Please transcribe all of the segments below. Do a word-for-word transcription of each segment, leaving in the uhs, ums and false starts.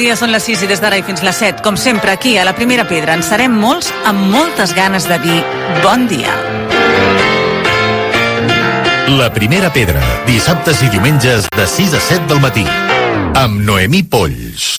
dia, són les sis i des d'ara i fins les set, com sempre, aquí a la Primera Pedra, en serem molts amb moltes ganes de dir bon dia. La Primera Pedra, dissabtes i diumenges de sis a set del matí, amb Noemí Polls.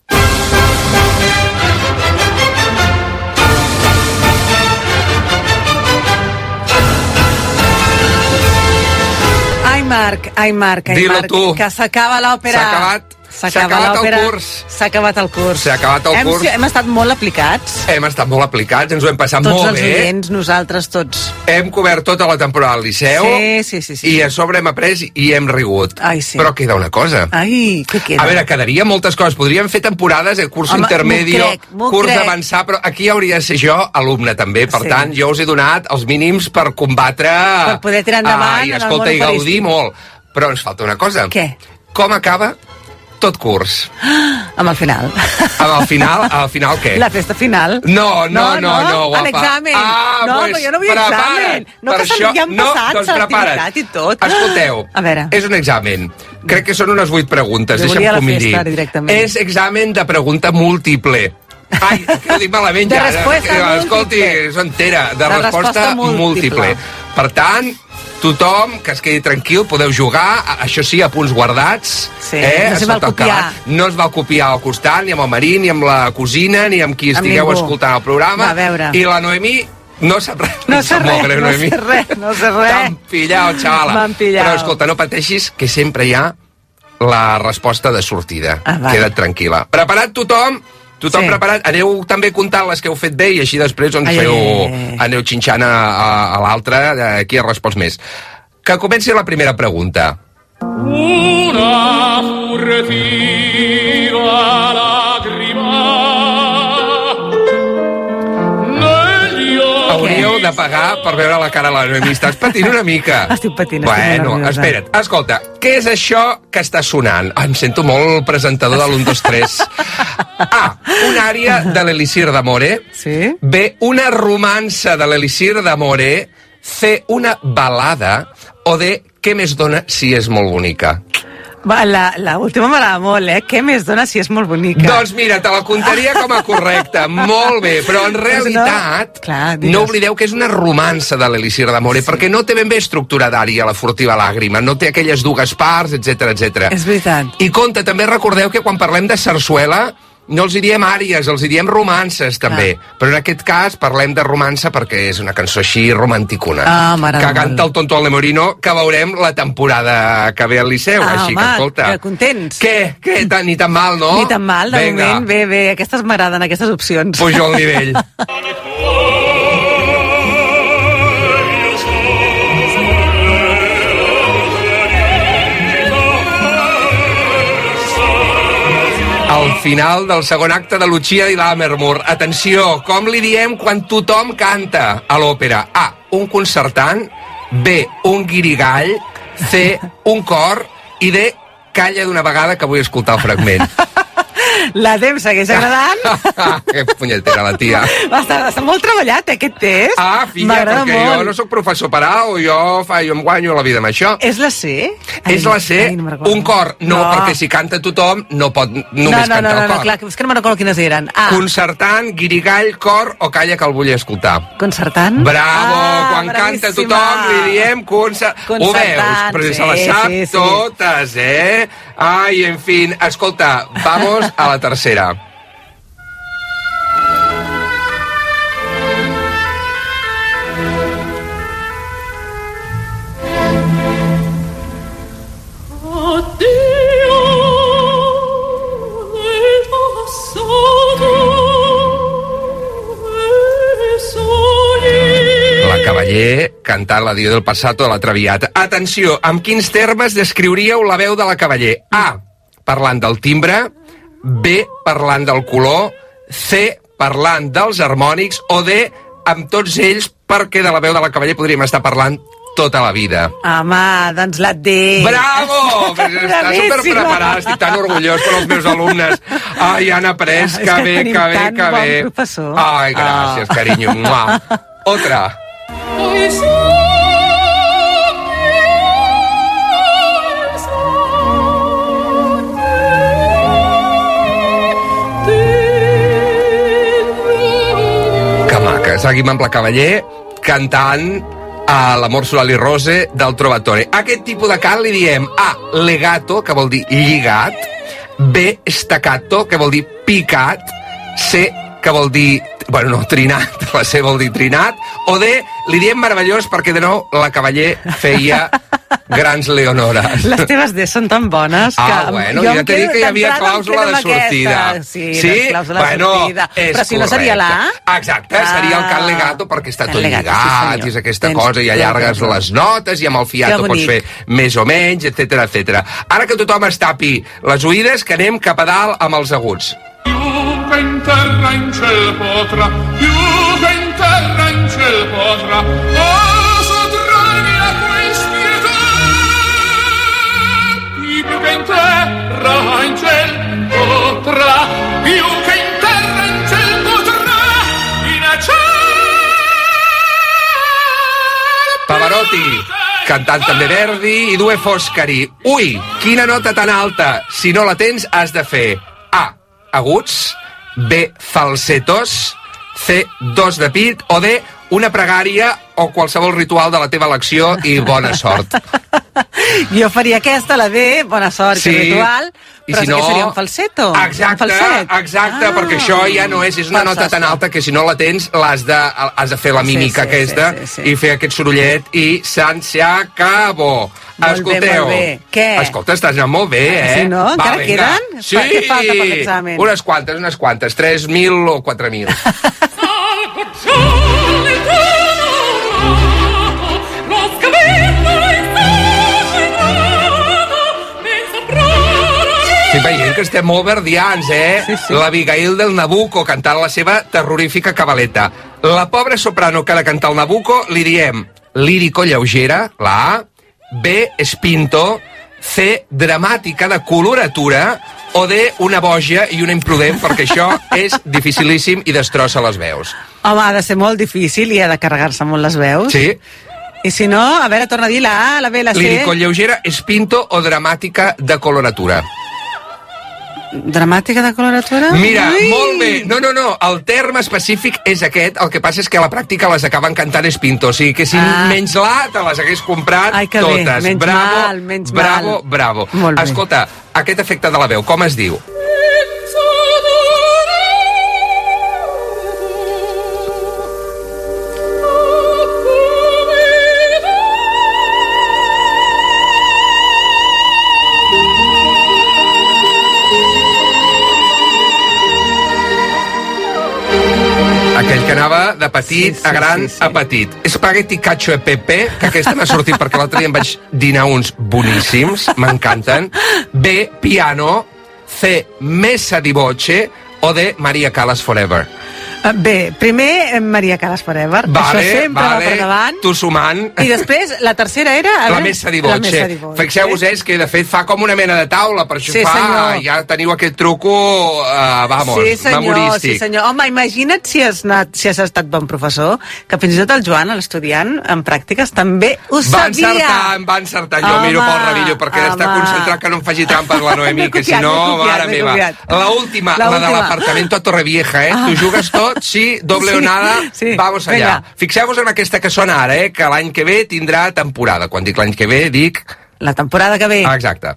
Ai, Marc, ai, Marc, ai, Dilo Marc, tu. que s'acaba l'òpera. S'ha acabat. S'ha S'ha acabat acabat el l'òpera. curs. S'ha acabat el curs. S'ha acabat el hem, curs. Hem estat molt aplicats. Hem estat molt aplicats, ens ho hem passat Tots molt els bé. oients, nosaltres tots. Hem cobert tota la temporada al Liceu. Sí, sí, sí, sí. I a sobre hem après i hem rigut. Ai, sí. Però queda una cosa. Ai, què queda? A veure, quedaria moltes coses. Podríem fer temporades, el curs Home, intermedio, m'ho crec, m'ho curs crec. avançar, però aquí hauria de ser jo alumne també. Per Sí. tant, jo us he donat els mínims per combatre... Per poder tirar endavant ah, i, en el escolta, món i gaudir operístic. molt. Però ens falta una cosa. Què? Com acaba tot curs? Amb el final. Al final, al final què? La festa final. No, no, no, no, guapa. L'examen. Ah, no, pues, però jo no vull prepara't. examen. No, Per que se'n això- ja han no, passat doncs l'activitat i tot. Escolteu, A veure. és un examen. Crec que són unes vuit preguntes. Jo Deixa'm volia la que m'hi festa, digui. directament. És examen de pregunta múltiple. Ai, que ho dic malament De ja. resposta Eh, Escolti, múltiple. és entera. De, De resposta resposta múltiple. múltiple. Per tant, tothom que es quedi tranquil, podeu jugar, a- això sí, a punts guardats. Sí, eh? no s'hi val sota el copiar. calat. No es val copiar al costat, ni amb el marí, ni amb la cosina, ni amb qui Amb estigueu ningú. escoltant el programa. Va, a veure. I la Noemí no sap res. No Em sé sap molt res, greu, no Noemí. sé res, no sé res. T'han pillat, xavala. M'han pillat. Però escolta, no pateixis, que sempre hi ha la resposta de sortida. Ah, vale. Queda't tranquil·la. Preparat tothom? Tothom Sí. preparat? Aneu també comptant les que heu fet bé i així després doncs, Ai, feu, ai, ai. aneu xinxant a, a, a l'altre, eh, qui ha respost més. Que comenci la primera pregunta. Una furtiva lagrima negli occhi. Hauríeu de pagar per veure la cara de la Noemí. Estàs patint una mica. Estic patint, estic Bueno, molt nerviosa. espera't, escolta, què és això que està sonant? Ah, em sento molt presentador de l'un, dos, tres. A, una àrea de l'Elixir d'Amore. Sí? B, una romança de l'Elixir d'Amore. C, una balada. O D, què més dona si és molt bonica? Va, la, la última m'agrada molt, eh? Què més dona si és molt bonica? Doncs mira, te la contaria com a correcta. Molt bé, però en realitat, no, clar, digues. no oblideu que és una romança de l'Elixir d'Amore, sí. perquè no té ben bé estructura d'ària, la furtiva làgrima, no té aquelles dues parts, etcètera, etcètera. És veritat. I compte, també recordeu que quan parlem de sarsuela, no els hi diem àries, els hi diem romances, també. Clar. Però en aquest cas parlem de romança perquè és una cançó així romanticona. Ah, m'agrada que canta molt. el Tonto Allemorino, que veurem la temporada que ve al Liceu. Ah, així home, que, escolta... que contents. Què? Què? Tan, ni tan mal, no? Ni tan mal, de Vinga. moment. Bé, bé, aquestes m'agraden, aquestes opcions. Pujo el nivell. Al final del segon acte de Lucia i l'Hammermur. Atenció, com li diem quan tothom canta a l'òpera? A, un concertant. B, un guirigall. C, un cor. I D, calla d'una vegada que vull escoltar el fragment. La D em segueix agradant. Que punyetera la tia. Està, està molt treballat, eh, aquest test. Ah, filla, M'agrada perquè molt. jo no sóc professor per A o jo, fa, jo em guanyo la vida amb això. És la C? Ai, És la C, ai, no me'n recordo. un cor. No, No. perquè si canta tothom no pot només no, no, cantar no, no, el no, cor. clar, és que no me'n recordo quines eren. A, Concertant, guirigall, cor o calla que el vull escoltar. concertant. Bravo! Ah, Quan canta bravíssima. tothom li diem concer... Ho veus? Concertant, Però sí, se les sap sí, sí. totes, eh? Ai, en fi. Escolta, vamos a la tercera. Addio del passato e sogni. La Cavaller cantant l'adió del passato de la Traviata. Atenció, amb quins termes descriuríeu la veu de la Cavaller? A, parlant del timbre. B, parlant del color. C, parlant dels harmònics. O D, amb tots ells, perquè de la veu de la Cavaller podríem estar parlant tota la vida. Home, doncs la D. Bravo! Però està superpreparada, estic tan orgullós per als meus alumnes. Ai, han après, És que que bé, tenim que bé, tan que bon bé. professor. Ai, gràcies, Ah. carinyo. Mua. Otra. Ai, sogni, seguim amb la Cavaller cantant a l'Amor Solal i Rose del Trovatore. A aquest tipus de cant li diem A, legato, que vol dir lligat, B, staccato, que vol dir picat, C, que vol dir... Bueno, no, trinat, la C vol dir trinat, o D, li diem meravellós perquè de nou la Cavaller feia grans leonores. Les teves D són tan bones que... Ah, bueno, ja t'he dit que hi havia clàusula de sortida. Sí, sí? Clàusula bueno, de sortida. Però si no seria la A? Exacte, ah, seria el cant legato perquè està tot legato, lligat, sí, i és aquesta Tens cosa, i allargues les notes, i amb el fiato pots fer més o menys, etcètera, etcètera. Ara que tothom es tapi les oïdes, que anem cap a dalt amb els aguts. Più che in terra in ciel potrà, più che in terra in ciel potrà, oh, sottrarmi a quel spietà. Più che in terra in ciel potrà, più che in terra in ciel potrà, in a ciel. Pavarotti, cantant també Verdi i Due Foscari. Ui, quina nota tan alta! Si no la tens, has de fer A, aguts, B, falsetos, C, dos de pit, o D, una pregària o qualsevol ritual de la teva elecció i bona sort. Jo faria aquesta, la B, bona sort, Sí, que ritual, i però si sí no... que seria un falseto. Exacte, un falset. exacte, Ah. perquè això ja no és, és una Força, nota tan sí. alta que si no la tens l'has de, has de fer la Sí, mímica sí, aquesta sí, sí, sí. i fer aquest sorollet i se'n se acabó. Molt bé, Escolteu. molt bé. Què? Escolta, estàs anant molt bé, eh? Sí, no? Encara vinga. queden? Sí. Què falta per l'examen? Unes quantes, unes quantes. tres mil o quatre mil. Estic veient que estem molt verdians, eh? Sí, sí. L'Abigail del Nabucco cantant la seva terrorífica cabaleta. La pobra soprano que ha de cantar el Nabucco li diem lírico lleugera, la A, B, espinto, C, dramàtica de coloratura, o D, una boja i una imprudent, perquè això és dificilíssim i destrossa les veus. Home, ha de ser molt difícil i ha de carregar-se molt les veus. Sí? I si no, a veure, torna a dir la A, la B, la C... Lírico lleugera, espinto o dramàtica de coloratura. Dramàtica de coloratura? Mira, Ui! molt bé. No, no, no, el terme específic és aquest, el que passa és que a la pràctica les acaben cantant espinto, o sigui que si Ah. menys la te les hagués comprat Ai, que bé, totes. menys bravo, mal, menys bravo, mal. bravo. Molt bé. Escolta, aquest efecte de la veu, com es diu? Aquell que anava de petit Sí, sí, a gran sí, sí. a petit. Spaghetti cacio e pepe, que aquesta m'ha sortit perquè l'altre dia em vaig dinar uns boníssims, m'encanten. B, piano. C, messa di voce. O D, Maria Callas Forever. Bé, primer Maria Callas Forever. Vale, Això sempre va vale, per davant. tu sumant. I després, la tercera era... a La veure, messa di La voce. messa di voce. Fixeu-vos, és que de fet fa com una mena de taula, per això Sí, fa, senyor. ja teniu aquest truco, uh, vamos, Sí, senyor, memorístic. sí, senyor. Home, imagina't si has, anat, si has estat bon professor, que fins i tot el Joan, l'estudiant, en pràctiques, també ho Va sabia. encertar, em va encertar. Jo Home, miro pel Ravillo perquè home. està concentrat que no em faci trampes la Noemí, M'he que si copiat, no, m'he copiat, mare m'he meva. copiat. La última, La la de última. l'apartamento a Torrevieja, eh? Tu jugues tot, sí, doble Sí, o nada, sí. vamos allà. Vinga. Fixeu-vos en aquesta que sona ara, eh? Que l'any que ve tindrà temporada. Quan dic l'any que ve, dic... La temporada que ve. Ah, exacte.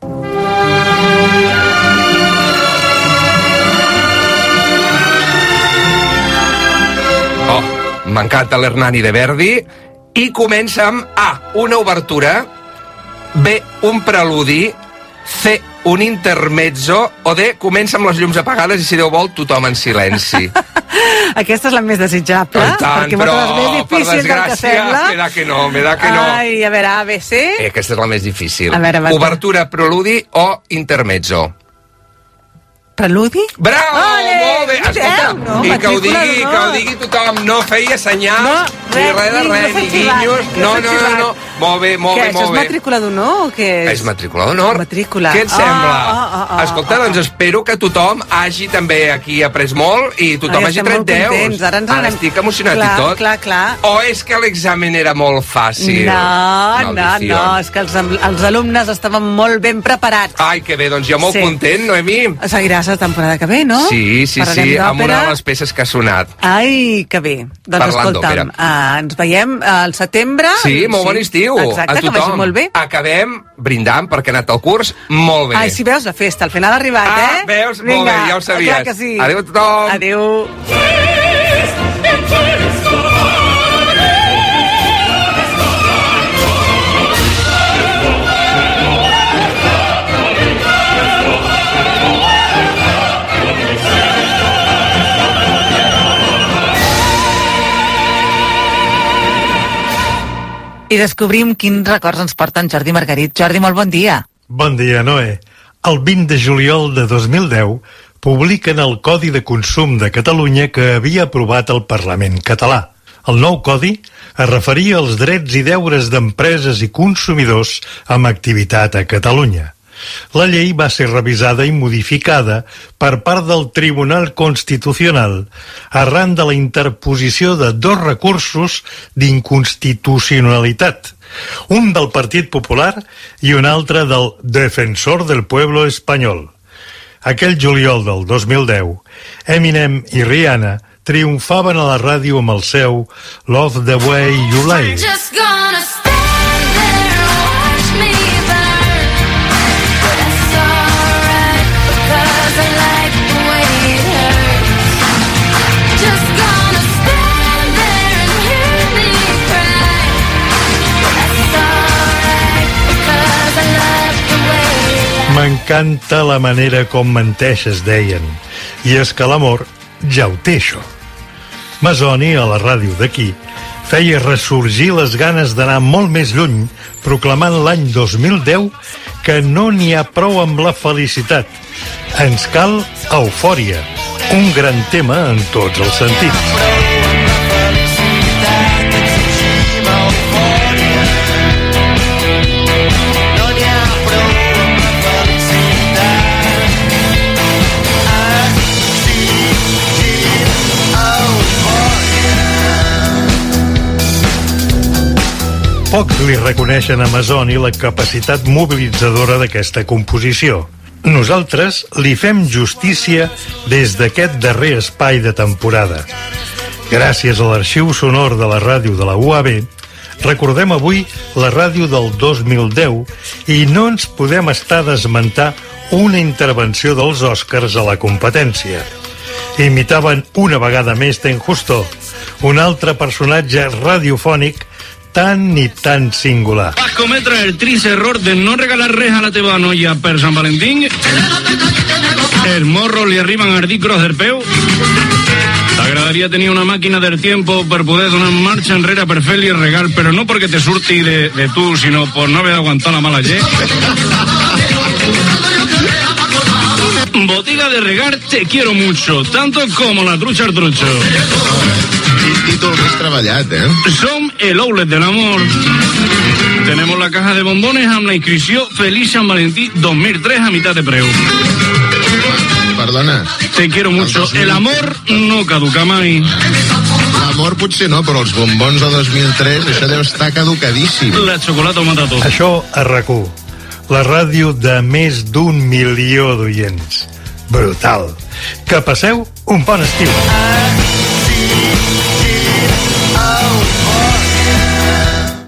Oh, m'encanta l'Hernani de Verdi. I comença amb A, una obertura, B, un preludi, C, un intermezzo, o D, comença amb les llums apagades i si Déu vol tothom en silenci. Aquesta és la més desitjable, I tant, perquè però, moltes més per difícil del que desgràcia, sembla. me da que no, me da que no. Ai, a veure, A, B, C... Eh, aquesta és la més difícil. A veure, va, Obertura, preludi o intermezzo. Preludi? Bravo! Ole! Molt bé! Escolta, Mireu, no, i que ho, matrícula digui, d'honor. que ho digui tothom, no feia senyals No, Ni res de res, ni guinyos. No, no, no, no. Molt bé, molt bé, molt bé. Què, això és matrícula d'honor o què és? És matrícula d'honor. Matrícula. Què et sembla? Ah, ah, ah, Escolta, ah, doncs espero que tothom hagi també aquí après molt i tothom Ai, hagi estem tret molt deus. contents. Ara ens Ara anem- estic emocionat Clar, i tot. clar, clar. O és que l'examen era molt fàcil? No, no, Maldició. no, és que els, els alumnes estaven molt ben preparats. Ai, que bé, doncs jo molt Sí. content, Noemí. Seguiràs la temporada que ve, no? Sí, sí, Parlarem sí, amb una d'òpera. de les peces que ha sonat. Ai, que bé. Doncs Parlant escolta'm, d'òpera. uh, ens veiem al setembre. Sí, molt bon estiu. Exacte, a que vagi tothom. molt bé. Acabem brindant perquè ha anat el curs molt bé. Ai, si veus la festa, al final ha arribat, Ah, eh? veus? Molt bé, ja ho sabies. Clar que sí. Adéu a tothom. Adéu. I descobrim quins records ens porten Jordi Margarit. Jordi, molt bon dia. Bon dia, Noé. El vint de juliol de dos mil deu publiquen el Codi de Consum de Catalunya que havia aprovat el Parlament català. El nou codi es referia als drets i deures d'empreses i consumidors amb activitat a Catalunya. La llei va ser revisada i modificada per part del Tribunal Constitucional arran de la interposició de dos recursos d'inconstitucionalitat, un del Partit Popular i un altre del Defensor del Pueblo Espanyol. Aquell juliol del dos mil deu, Eminem i Rihanna triomfaven a la ràdio amb el seu Love the Way You Lie. Just gonna stand there and watch me burn. But that's alright, because I like the way it hurts. Just gonna stand there and hear me cry. But that's alright, because I love the way it M'encanta la manera com menteixes, deien. I és que l'amor ja ho té, això. Masoni, a la ràdio d'aquí, feia ressorgir les ganes d'anar molt més lluny, proclamant l'any dos mil deu que no n'hi ha prou amb la felicitat. Ens cal eufòria, un gran tema en tots els sentits. Pocs li reconeixen a Masoni la capacitat mobilitzadora d'aquesta composició. Nosaltres li fem justícia des d'aquest darrer espai de temporada. Gràcies a l'arxiu sonor de la ràdio de la U A B, recordem avui la ràdio del dos mil deu i no ens podem estar d'esmentar una intervenció dels Oscars a la competència. Imitaven una vegada més Ten Justo, un altre personatge radiofònic tan i tan singular. Vas cometre el triste error de no regalar res a la teva noia per Sant Valentín? El morro li arriben a dir cros del peu? T'agradaria tenir una màquina del tiempo per poder donar marxa enrere per fer-li el regal, però no perquè te surti de, de tu, sinó por no haver aguantat la mala llet? Botiga de regar Te quiero mucho, tanto como la trucha al trucho. Quin títol més treballat, eh? Som el outlet del amor. Tenemos la caja de bombones amb la inscripció Feliz San Valentí dos mil tres a mitad de preu. Perdona. Te quiero mucho. dos mil El amor no caduca mai. L'amor potser no, però els bombons de dos mil tres, això deu estar caducadíssim. La xocolata ho mata tot. Això a RAC u, la ràdio de més d'un milió d'oients. Brutal. Que passeu un bon estiu.